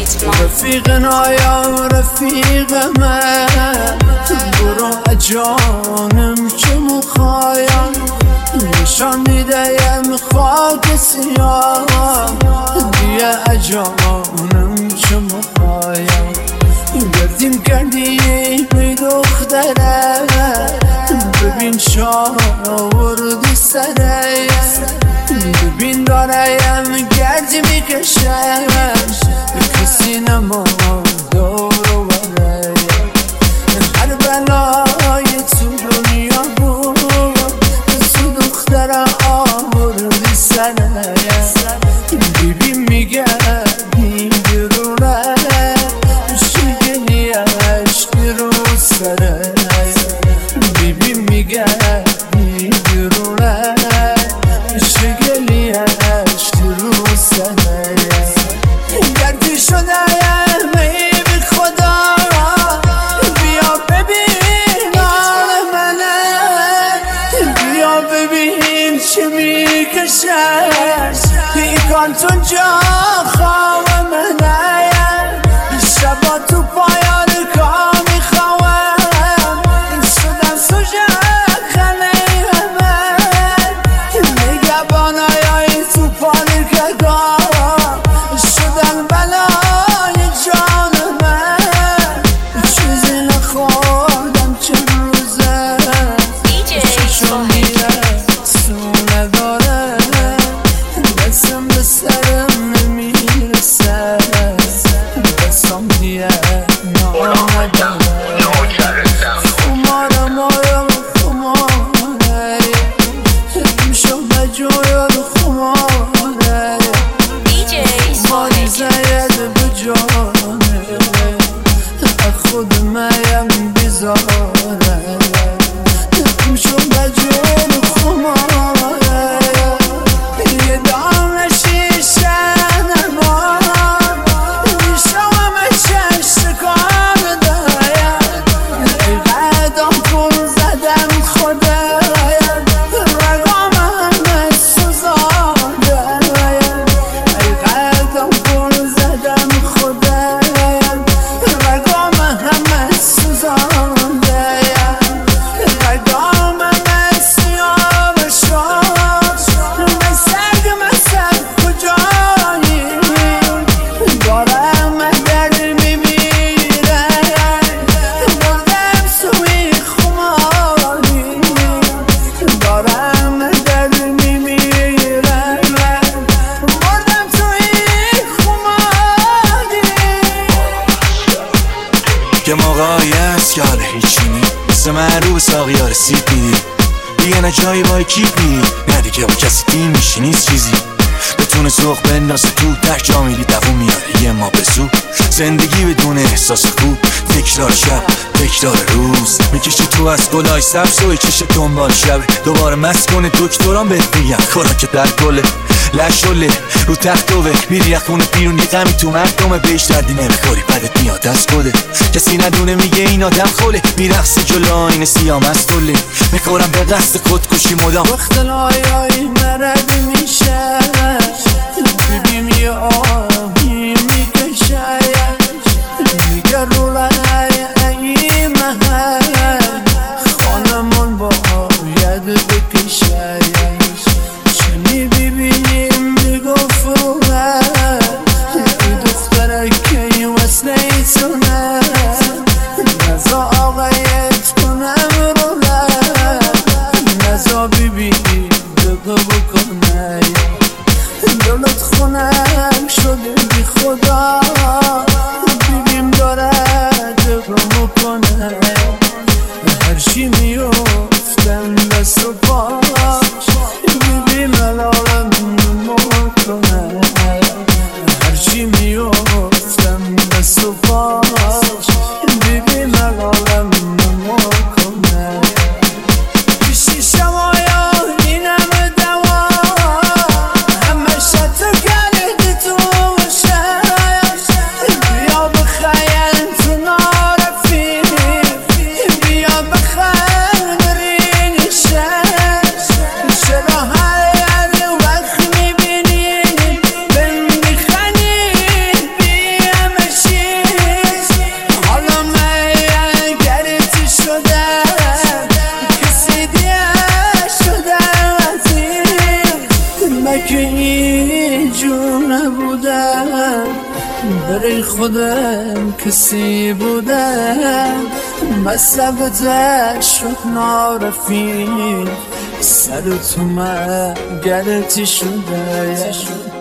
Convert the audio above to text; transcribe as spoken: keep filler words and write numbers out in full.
رفیق نایا رفیق من برو جانم چه مخوایم نشان میدیم خاک سیاه دیگه جانم چه مخوایم گردیم کردی بی دختره ببین شاوردی سره ببین داریم گردی میکشم کسی نما دور و بره هر بلای تو دنیا بود تو دختره آوردی سره ببین میگه این درونه شگلی عشقی رو سره ببین میگه این درونه شگلی عشقی رو سره گردی شده می بی خدا بیا ببین حال منه بیا ببین چه میکشه پیکان تو جا خواب منه شبا تو پایان کار میخواهم شدم سوژه خنه من نگهبانای تو پانیکگاه شدن بلای جان من چیزی نخوردم چه روزه چشم میره سو نداره دستم به سرم نمیرسه دستم دیگه نامداره خماره مایم خماره میشم بجویم خماره ماری زید بجانه خود میم بیزاره میشم بجویم خماره یه دام شیشه نمان میشم چشت کار دایم قدم کن زدم خدایم رگام همه سوزانده قدم کن زدم خدایم رگام همه سوزانده رگام همه سیاه شد من سرگ مسد کجایی دارم در میمیره بردم سوی خماری دارم در میمیره بردم سوی خماری که موقعی هست که حالا هیچی نی مثل من رو به ساقی رسید میدی دیگه نه جایی با کیپ میری نه دیگه با کسی تیم میشی نیست چیزی بتونه سوخ بندازه تو تک جا میری دوون میاره یه ما بسو زندگی بدون احساس خوب تکرار شب تکرار روز میکشی تو از گلای سبز و چش دنبال شب دوباره مست کنه دکتران بهت میگن خوراک در گله لشله رو تخت دوه میری خونه بیرون یه غمی تو مردمه بهش دردی نمیخوری بدت میاد از خوده کسی ندونه میگه این آدم خوله میرقصه جلو آینه سیاه مستوله میخورم به قصد خودکشی مدام وقت لایای مرد میشه ببین یه آهی میکشه میگه رو لای این محل خانمون باید بکشه چه میبینیم میگفته ای دختره که این وصله ایتونه نزا آقایت کنم رو نزا ببینی دقه بکنه دولت خونم شده شدم، برای خودم کسی بودم، مصلبتش شد نارفی، سر تو من گلتی شده.